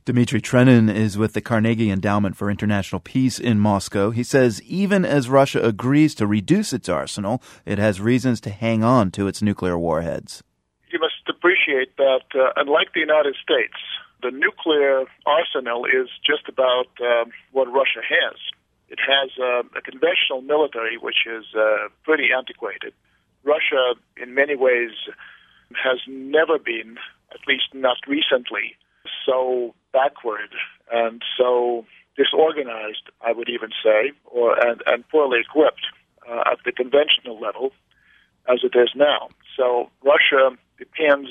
Dmitry Trenin is with the Carnegie Endowment for International Peace in Moscow. He says even as Russia agrees to reduce its arsenal, it has reasons to hang on to its nuclear warheads. You must appreciate that, unlike the United States, the nuclear arsenal is just about what Russia has. It has a conventional military, which is pretty antiquated. Russia, in many ways, has never been, at least not recently, so backward and so disorganized, I would even say, and poorly equipped at the conventional level as it is now. So Russia depends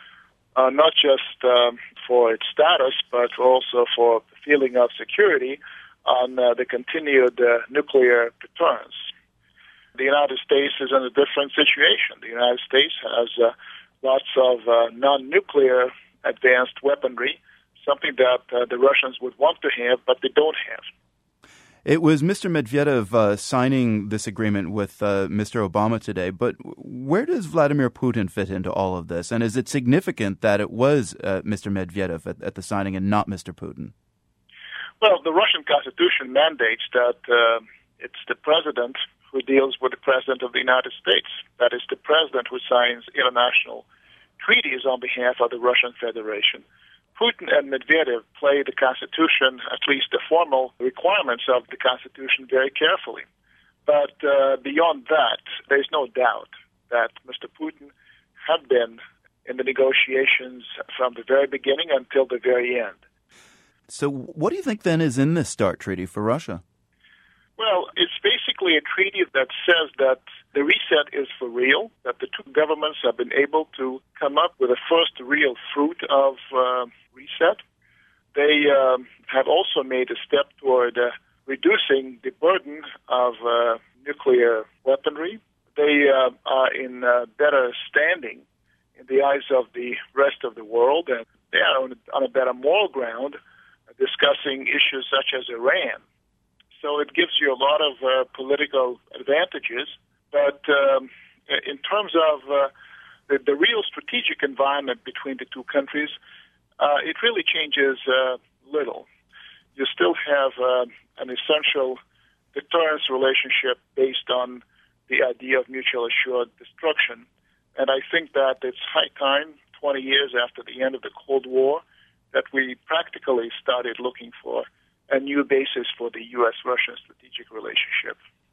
not just for its status, but also for the feeling of security on the continued nuclear deterrence. The United States is in a different situation. The United States has lots of non-nuclear advanced weaponry, something that the Russians would want to have, but they don't have. It was Mr. Medvedev signing this agreement with Mr. Obama today, but where does Vladimir Putin fit into all of this? And is it significant that it was Mr. Medvedev at the signing and not Mr. Putin? Well, the Russian Constitution mandates that it's the president who deals with the president of the United States. That is the president who signs international treaties on behalf of the Russian Federation. Putin and Medvedev play the Constitution, at least the formal requirements of the Constitution, very carefully. But beyond that, there's no doubt that Mr. Putin had been in the negotiations from the very beginning until the very end. So what do you think then is in this START treaty for Russia? Well, it's basically a treaty that says that the reset is for real, that the two governments have been able to come up with a first real fruit of reset. They have also made a step toward reducing the burden of nuclear weaponry. They are in better standing in the eyes of the rest of the world, and they are on a better moral ground discussing issues such as Iran. So it gives you a lot of political advantages, but in terms of the real strategic environment between the two countries, it really changes little. You still have an essential deterrence relationship based on the idea of mutual assured destruction, and I think that it's high time, 20 years after the end of the Cold War, that we practically started looking for a new basis for the U.S.-Russian strategic relationship.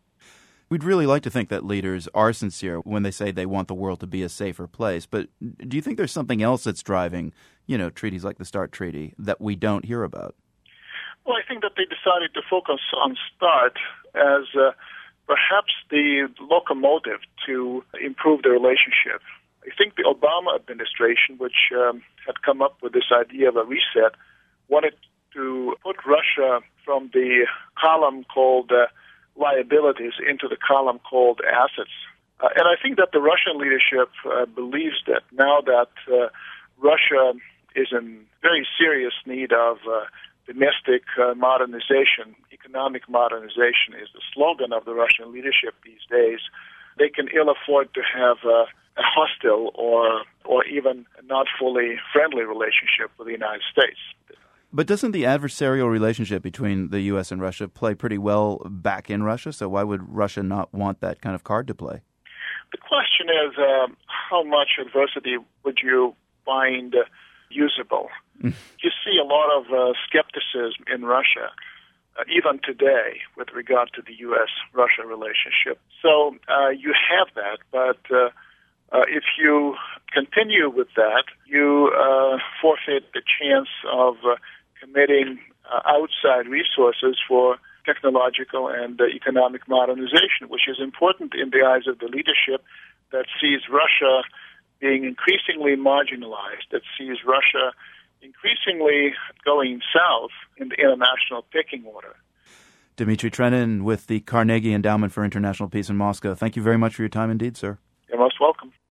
We'd really like to think that leaders are sincere when they say they want the world to be a safer place. But do you think there's something else that's driving, treaties like the START Treaty that we don't hear about? Well, I think that they decided to focus on START as perhaps the locomotive to improve the relationship. I think the Obama administration, which had come up with this idea of a reset, wanted to put Russia from the column called liabilities into the column called assets. And I think that the Russian leadership believes that now that Russia is in very serious need of domestic modernization, economic modernization is the slogan of the Russian leadership these days, they can ill afford to have a hostile or even not fully friendly relationship with the United States. But doesn't the adversarial relationship between the U.S. and Russia play pretty well back in Russia? So why would Russia not want that kind of card to play? The question is, how much adversity would you find usable? You see a lot of skepticism in Russia, even today, with regard to the U.S.-Russia relationship. So you have that, but if you continue with that, you forfeit the chance of committing outside resources for technological and economic modernization, which is important in the eyes of the leadership that sees Russia being increasingly marginalized, that sees Russia increasingly going south in the international pecking order. Dmitry Trenin with the Carnegie Endowment for International Peace in Moscow. Thank you very much for your time indeed, sir. You're most welcome.